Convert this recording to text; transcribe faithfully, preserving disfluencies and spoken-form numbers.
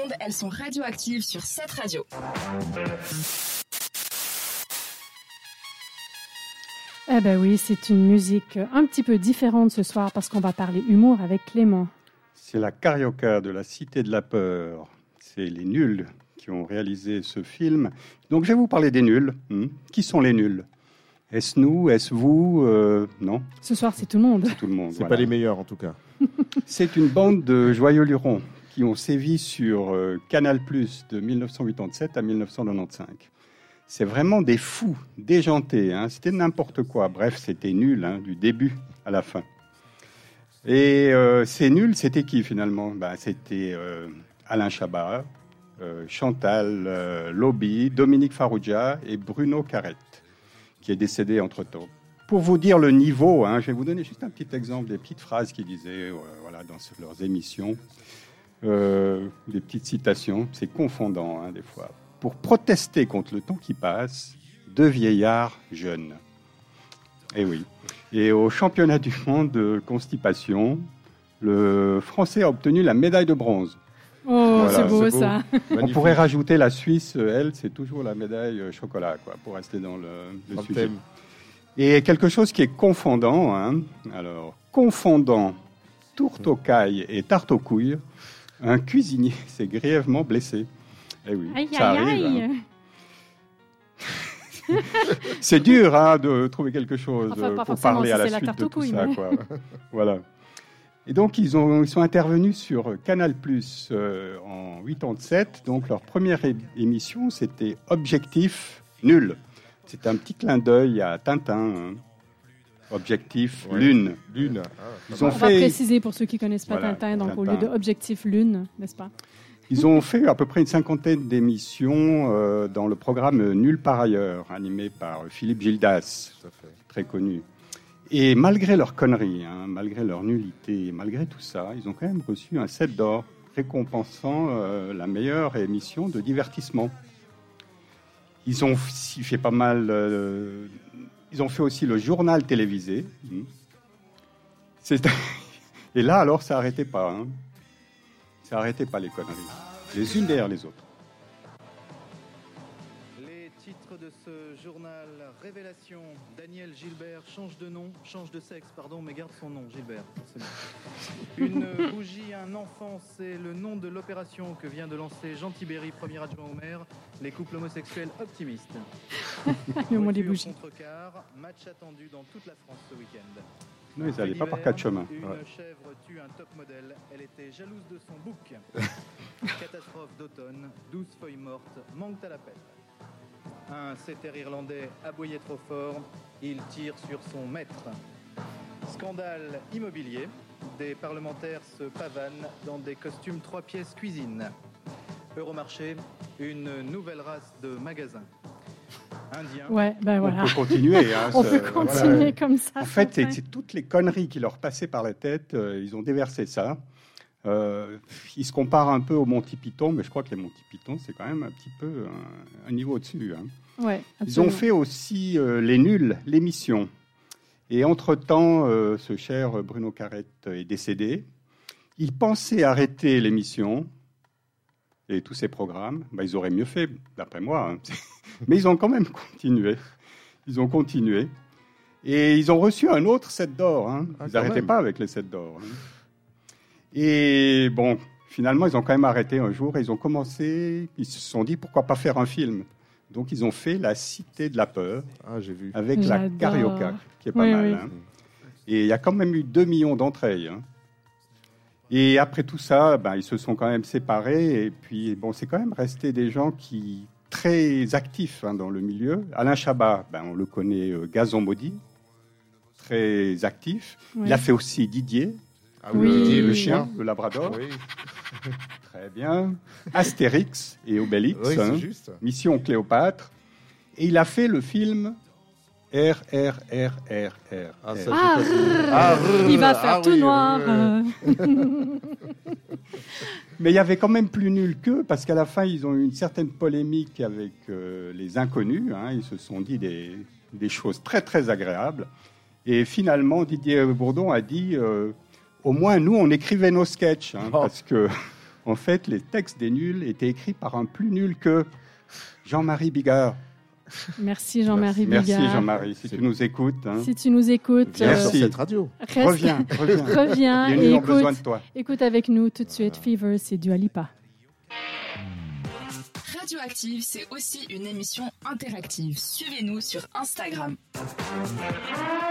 ondes, elles sont radioactives sur cette radio. Eh ben oui, c'est une musique un petit peu différente ce soir parce qu'on va parler humour avec Clément. C'est la Carioca de la Cité de la Peur. C'est les nuls qui ont réalisé ce film. Donc je vais vous parler des nuls. Hmm. Qui sont les nuls ? Est-ce nous ? Est-ce vous ? euh, Non. Ce soir, c'est tout le monde. C'est tout le monde. C'est voilà. pas les meilleurs en tout cas. C'est une bande de joyeux lurons qui ont sévi sur euh, Canal plus, de dix-neuf cent quatre-vingt-sept à dix-neuf cent quatre-vingt-quinze. C'est vraiment des fous, déjantés. Hein. C'était n'importe quoi. Bref, c'était nul, hein, du début à la fin. Et euh, ces nuls, c'était qui finalement ? Ben, c'était euh, Alain Chabat, euh, Chantal euh, Lobby, Dominique Farrugia et Bruno Carrette, qui est décédé entre-temps. Pour vous dire le niveau, hein, je vais vous donner juste un petit exemple, des petites phrases qu'ils disaient euh, voilà, dans leurs émissions, euh, des petites citations. C'est confondant, hein, des fois. Pour protester contre le temps qui passe, deux vieillards jeunes. Eh oui. Et au championnat du monde de constipation, le Français a obtenu la médaille de bronze. Oh, voilà, c'est beau, c'est beau ça. On pourrait rajouter la Suisse, elle, c'est toujours la médaille chocolat, quoi, pour rester dans le, le dans sujet. Le thème. Et quelque chose qui est confondant, hein. Alors, confondant tourte aux cailles et tarte aux couilles, un cuisinier s'est grièvement blessé. Eh oui, aïe, ça aïe, arrive. aïe. Hein. C'est dur hein, de trouver quelque chose enfin, pour pour parler si à la c'est suite la de tout couilles, ça. mais... Quoi. Voilà. Et donc, ils, ont, ils sont intervenus sur Canal plus, euh, en quatre-vingt-sept. Donc, leur première é- émission, c'était Objectif Nul. C'était un petit clin d'œil à Tintin. Hein. Objectif ouais. Lune. Lune. Ah, ils ont On fait... va préciser pour ceux qui ne connaissent pas voilà, Tintin, donc Tintin. au lieu de Objectif Lune, n'est-ce pas ? Ils ont fait à peu près une cinquantaine d'émissions euh, dans le programme Nul par ailleurs, animé par Philippe Gildas, très connu. Et malgré leurs conneries, hein, malgré leur nullité, malgré tout ça, ils ont quand même reçu un sept d'or récompensant euh, la meilleure émission de divertissement. Ils ont aussi fait pas mal... Euh, ils ont fait aussi le journal télévisé. C'est... Et là, alors, ça n'arrêtait pas. Hein. Ça n'arrêtait pas les conneries, les unes derrière les autres. Les titres de ce journal, Révélation, Daniel Gilbert change de nom, change de sexe, pardon, mais garde son nom, Gilbert. C'est bon. Une bougie, un enfant, c'est le nom de l'opération que vient de lancer Jean Tibéry, premier adjoint au maire, les couples homosexuels optimistes. Le mot des bougies. Contre-quart, match attendu dans toute la France ce week-end. Non, ils n'allaient pas par quatre chemins. Une Ouais. chèvre tue un top modèle. Elle était jalouse de son bouc. Catastrophe d'automne. douze feuilles mortes manquent à l'appel. Un setter irlandais aboyait trop fort. Il tire sur son maître. Scandale immobilier. Des parlementaires se pavanent dans des costumes trois pièces cuisine. Euromarché. Une nouvelle race de magasins. Indien. Ouais, ben voilà. On peut continuer. Hein, On ça, peut continuer voilà. comme ça. En fait, c'est c'est, c'est toutes les conneries qui leur passaient par la tête. Euh, ils ont déversé ça. Euh, ils se comparent un peu aux Monty Python, mais je crois que les Monty Python, c'est quand même un petit peu un, un niveau au-dessus. Hein. Ouais, ils ont fait aussi euh, Les Nuls, l'émission. Et entre-temps, euh, ce cher Bruno Carrette est décédé. Il pensait arrêter l'émission et tous ces programmes. Ben, ils auraient mieux fait, d'après moi. Hein. Mais ils ont quand même continué. Ils ont continué. Et ils ont reçu un autre sept d'or. Hein. Ah, ils n'arrêtaient même. pas avec les sept d'or. Hein. Et bon, finalement, ils ont quand même arrêté un jour. Et ils ont commencé, ils se sont dit, pourquoi pas faire un film ? Donc, ils ont fait La Cité de la Peur. Ah, j'ai vu. Avec J'adore. la Carioca, qui est pas Oui, mal. oui. Hein. Et il y a quand même eu deux millions d'entrées. Hein. Et après tout ça, ben, ils se sont quand même séparés. Et puis, bon, c'est quand même resté des gens qui très actifs hein, dans le milieu. Alain Chabat, ben, on le connaît, euh, Gazon Maudit, très actif. Ouais. Il a fait aussi Didier, Ah Oui. Didier le Oui. chien, le Labrador. Oui, Très bien. Astérix et Obélix, oui hein. c'est juste. Mission Cléopâtre. Et il a fait le film R, R, R, R, R. Ah, ça, Ah, j'ai pas vu. rrr, Ah, rrr, il va faire ah tout oui, noir. euh, euh. Mais il y avait quand même plus nul qu'eux, parce qu'à la fin, ils ont eu une certaine polémique avec euh, les inconnus. Hein. Ils se sont dit des, des choses très, très agréables. Et finalement, Didier Bourdon a dit euh, au moins, nous, on écrivait nos sketchs. Hein, Oh. Parce que En fait, les textes des nuls étaient écrits par un plus nul que Jean-Marie Bigard. Merci Jean-Marie Bigard. Merci Jean-Marie, si tu nous écoutes. Hein. Si tu nous écoutes, Viens Merci. sur cette radio. reste- Reviens, reviens. reviens Les et nuls ont écoute, besoin de toi. écoute avec nous tout de suite Fever, c'est Dua Lipa. Radioactive, c'est aussi une émission interactive. Suivez-nous sur Instagram.